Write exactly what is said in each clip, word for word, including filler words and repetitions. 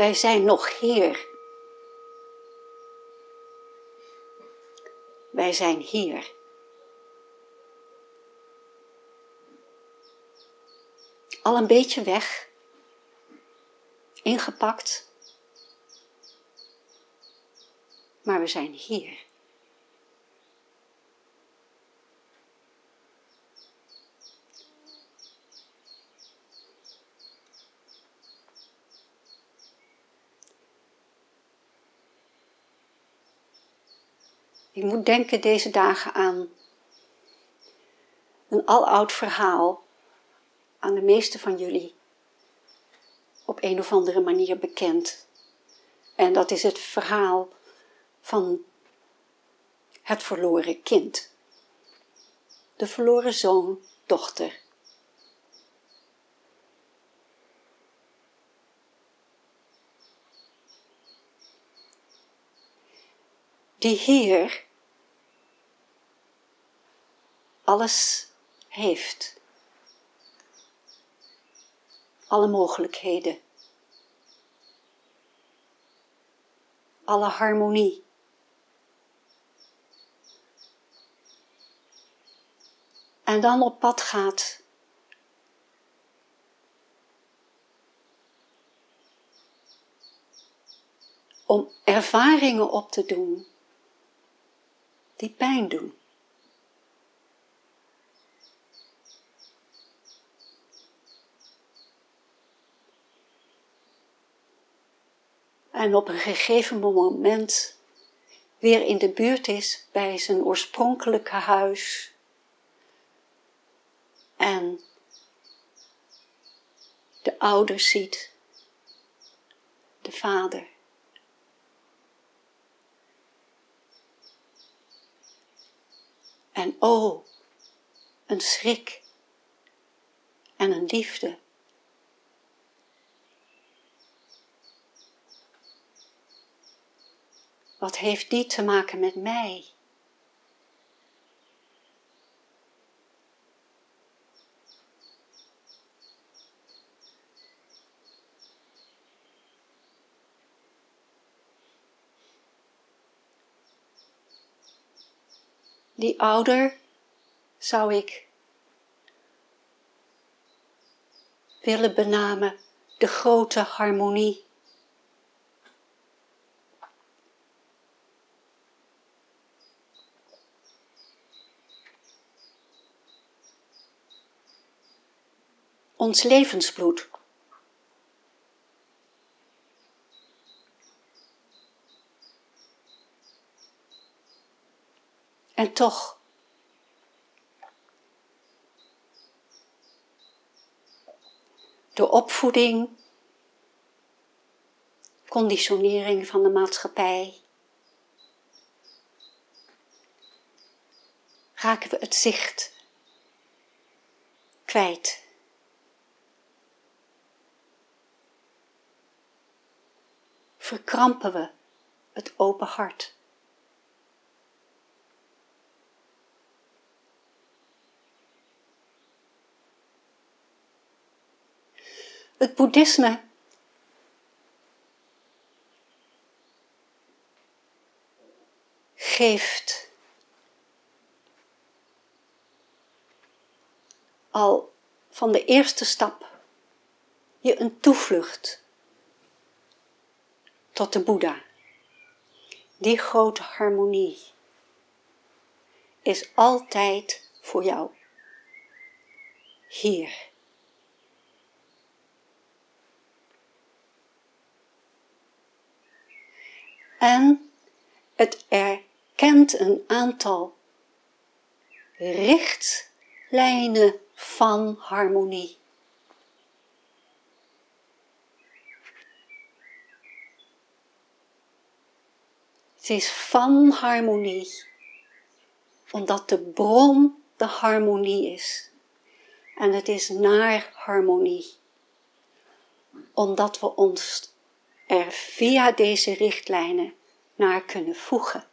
Wij zijn nog hier. Wij zijn hier. Al een beetje weg. Ingepakt. Maar we zijn hier. Ik moet denken deze dagen aan een aloud verhaal, aan de meeste van jullie op een of andere manier bekend. En dat is het verhaal van het verloren kind. De verloren zoon, dochter. Die hier alles heeft. Alle mogelijkheden. Alle harmonie. En dan op pad gaat om ervaringen op te doen die pijn doen. En op een gegeven moment weer in de buurt is bij zijn oorspronkelijke huis. En de ouders ziet, de vader. En oh, een schrik en een liefde. Wat heeft die te maken met mij? Die ouder zou ik willen benamen de grote harmonie. Ons levensbloed. En toch, de opvoeding, conditionering van de maatschappij, raken we het zicht kwijt. Verkrampen we het open hart. Het boeddhisme geeft al van de eerste stap je een toevlucht tot de Boeddha. Die grote harmonie is altijd voor jou hier. En het erkent een aantal richtlijnen van harmonie. Het is van harmonie, omdat de bron de harmonie is. En het is naar harmonie, omdat we ons er via deze richtlijnen naar kunnen voegen.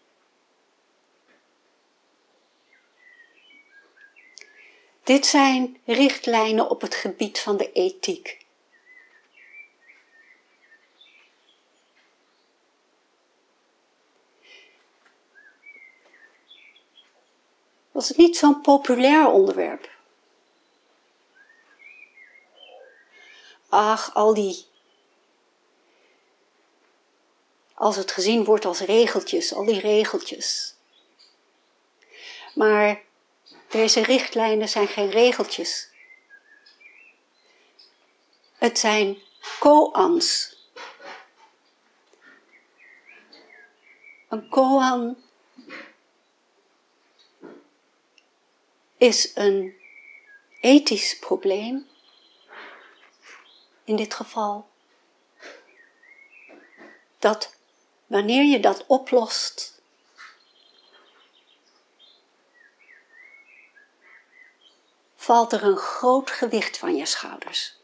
Dit zijn richtlijnen op het gebied van de ethiek. was het niet zo'n populair onderwerp. Ach, al die... Als het gezien wordt als regeltjes, al die regeltjes. Maar deze richtlijnen zijn geen regeltjes. Het zijn koans. Een koan is een ethisch probleem, in dit geval, dat wanneer je dat oplost, valt er een groot gewicht van je schouders.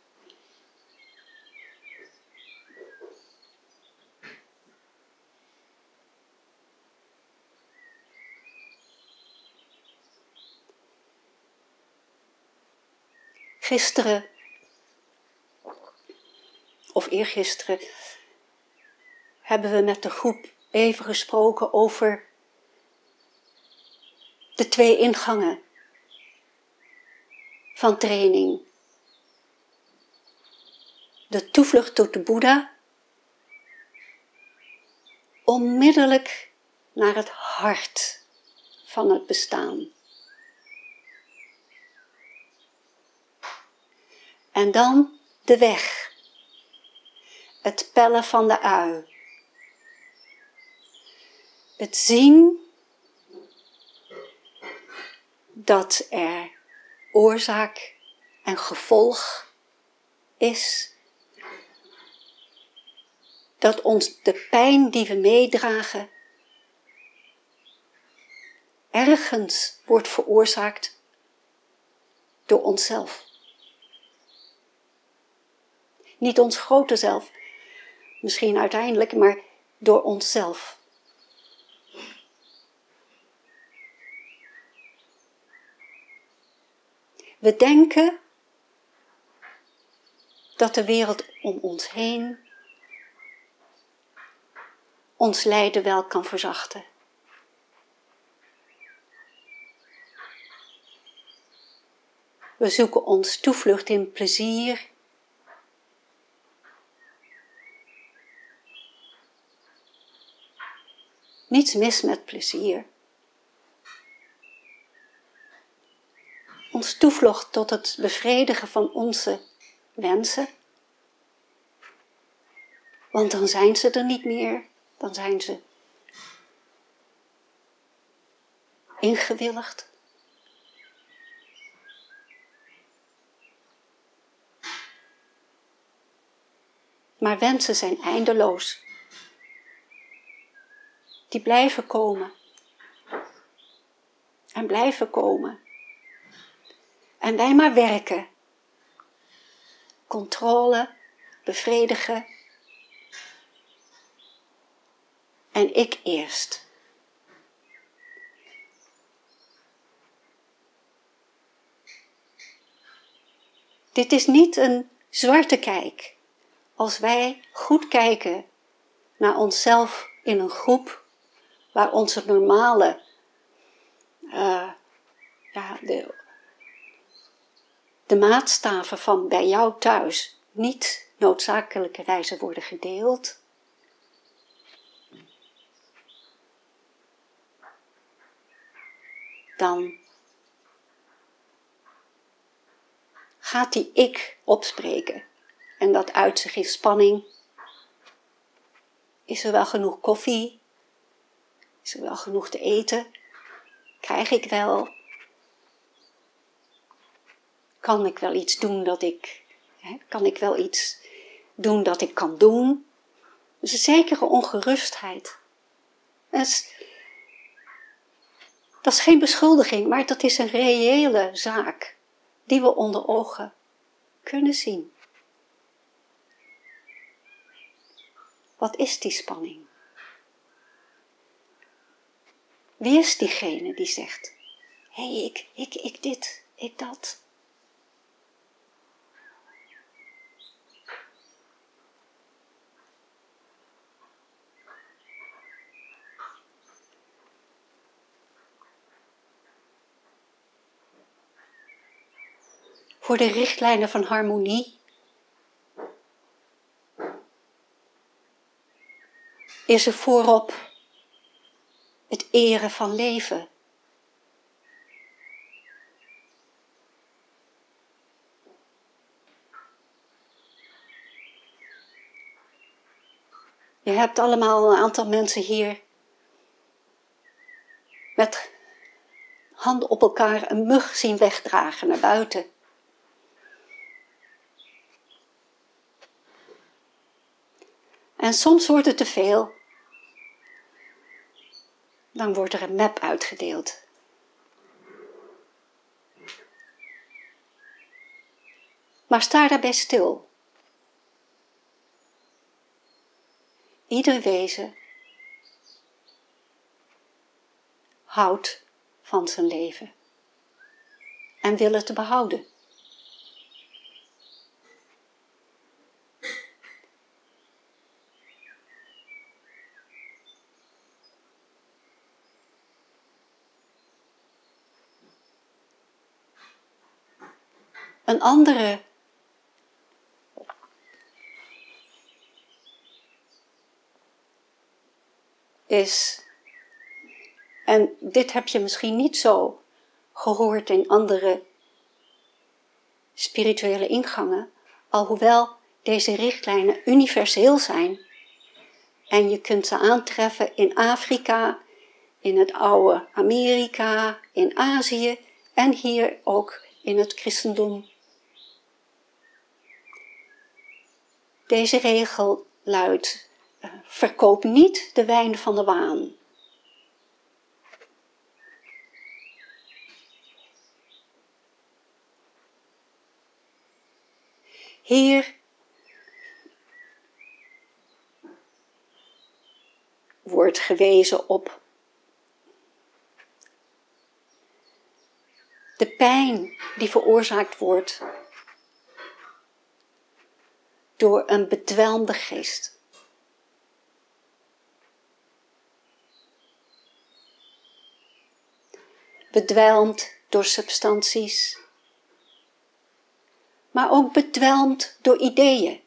Gisteren, of eergisteren, hebben we met de groep even gesproken over de twee ingangen van training. De toevlucht tot de Boeddha, onmiddellijk naar het hart van het bestaan. En dan de weg, het pellen van de ui. Het zien dat er oorzaak en gevolg is. Dat ons de pijn die we meedragen ergens wordt veroorzaakt door onszelf. Niet ons grote zelf, misschien uiteindelijk, maar door onszelf. We denken dat de wereld om ons heen ons lijden wel kan verzachten. We zoeken ons toevlucht in plezier. Niets mis met plezier. Ons toevlucht tot het bevredigen van onze wensen. Want dan zijn ze er niet meer. Dan zijn ze ingewilligd. Maar wensen zijn eindeloos. Die blijven komen. En blijven komen. En wij maar werken. Controle, bevredigen. En ik eerst. Dit is niet een zwarte kijk. Als wij goed kijken naar onszelf in een groep, waar onze normale, uh, ja, de, de maatstaven van bij jou thuis niet noodzakelijkerwijze worden gedeeld, dan gaat die ik opspreken. En dat uit zich in spanning. Is er wel genoeg koffie? Is er wel genoeg te eten? Krijg ik wel? Kan ik wel iets doen dat ik... Hè, kan ik wel iets doen dat ik kan doen? Dus een zekere ongerustheid. Dat is, dat is geen beschuldiging, maar dat is een reële zaak. Die we onder ogen kunnen zien. Wat is die spanning? Wie is diegene die zegt, hé, hey, ik, ik, ik dit, ik dat. voor de richtlijnen van harmonie, is er voorop het eren van leven. Je hebt allemaal een aantal mensen hier met handen op elkaar een mug zien wegdragen naar buiten. En soms wordt het te veel. Dan wordt er een map uitgedeeld. Maar sta daarbij stil. Ieder wezen houdt van zijn leven en wil het behouden. Een andere is, en dit heb je misschien niet zo gehoord in andere spirituele ingangen, alhoewel deze richtlijnen universeel zijn en je kunt ze aantreffen in Afrika, in het oude Amerika, in Azië en hier ook in het christendom. Deze regel luidt: uh, verkoop niet de wijn van de waan. Hier wordt gewezen op de pijn die veroorzaakt wordt door een bedwelmde geest. Bedwelmd door substanties, maar ook bedwelmd door ideeën.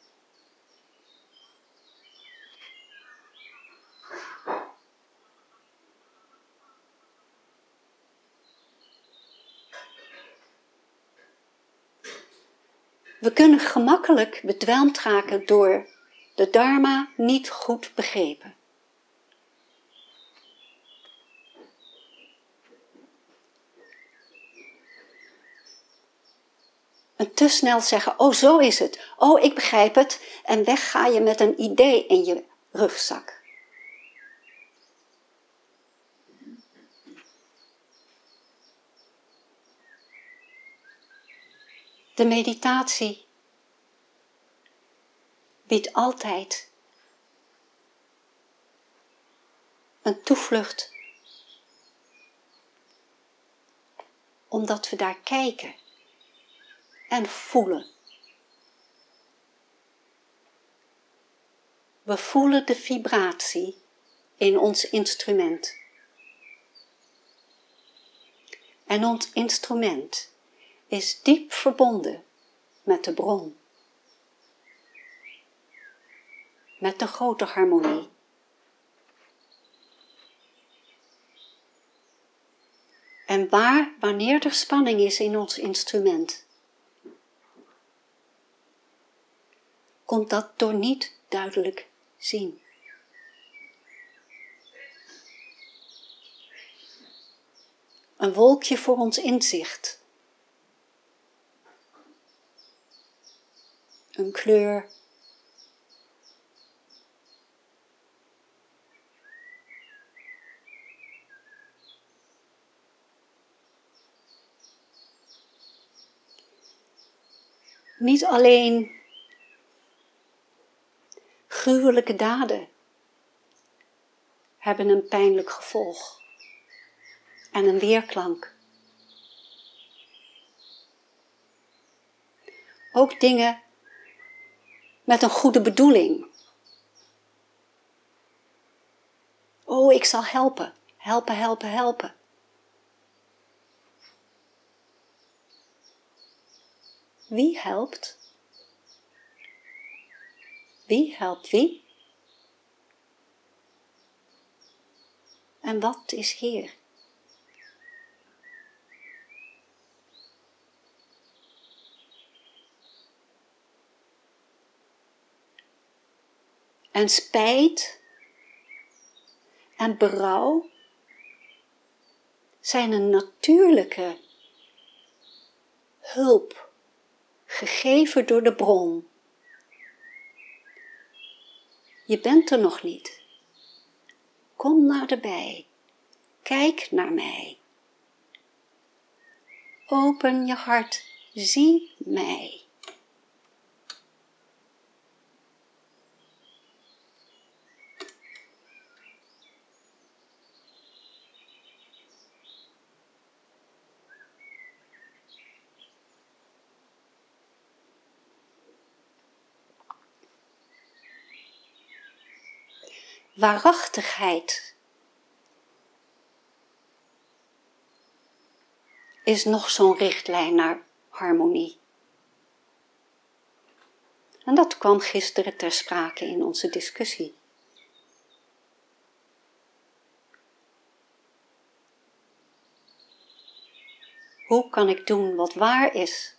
We kunnen gemakkelijk bedwelmd raken door de Dharma niet goed begrepen. En te snel zeggen: oh, zo is het. Oh, ik begrijp het. En weg ga je met een idee in je rugzak. De meditatie biedt altijd een toevlucht, omdat we daar kijken en voelen. We voelen de vibratie in ons instrument. En ons instrument is diep verbonden met de bron. Met de grote harmonie. En waar, wanneer er spanning is in ons instrument, komt dat door niet duidelijk zien. Een wolkje voor ons inzicht. Een kleur. Niet alleen gruwelijke daden hebben een pijnlijk gevolg en een weerklank. Ook dingen met een goede bedoeling. Oh, ik zal helpen, helpen, helpen, helpen. Wie helpt? Wie helpt wie? En wat is hier? En spijt en berouw zijn een natuurlijke hulp, gegeven door de bron. Je bent er nog niet. Kom naderbij. Kijk naar mij. Open je hart. Zie mij. Waarachtigheid is nog zo'n richtlijn naar harmonie. En dat kwam gisteren ter sprake in onze discussie. Hoe kan ik doen wat waar is?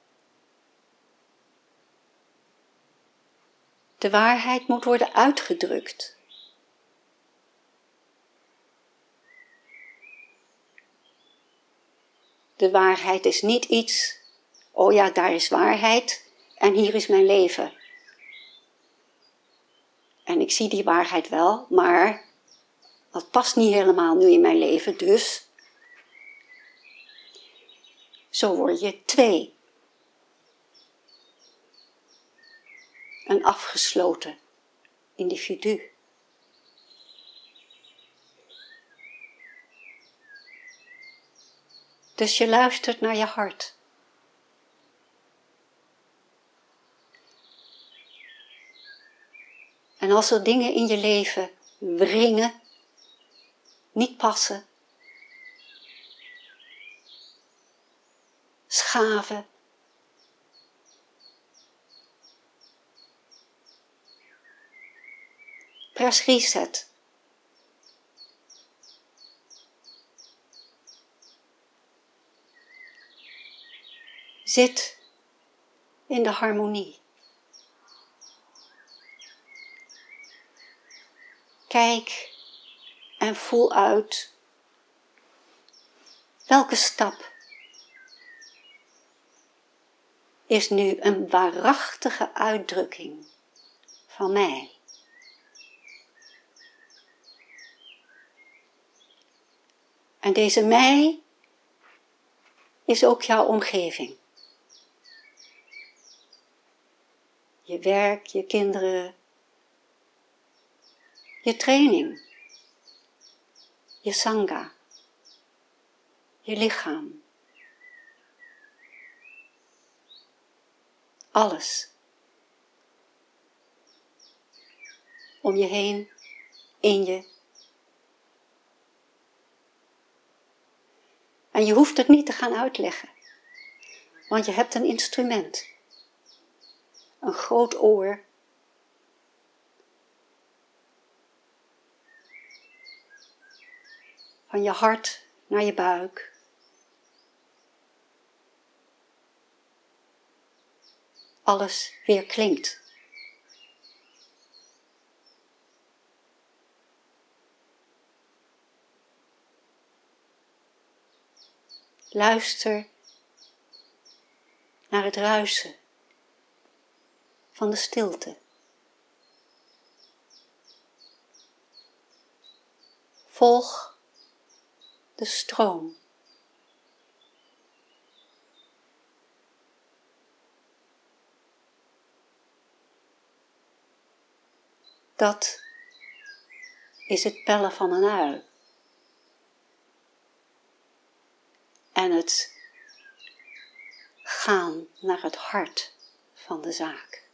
De waarheid moet worden uitgedrukt. De waarheid is niet iets, oh ja, daar is waarheid en hier is mijn leven. En ik zie die waarheid wel, maar dat past niet helemaal nu in mijn leven, dus zo word je twee. Een afgesloten individu. Dus je luistert naar je hart. En als er dingen in je leven wringen, niet passen, schaven, press reset. Zit in de harmonie. Kijk en voel uit welke stap is nu een waarachtige uitdrukking van mij. En deze mij is ook jouw omgeving. Je werk, je kinderen, je training, je sangha, je lichaam. Alles. Om je heen, in je. En je hoeft het niet te gaan uitleggen, want je hebt een instrument. Een groot oor. Van je hart naar je buik. Alles weer klinkt. Luister naar het ruisen van de stilte. Volg de stroom. Dat is het pellen van een ui. En het gaan naar het hart van de zaak.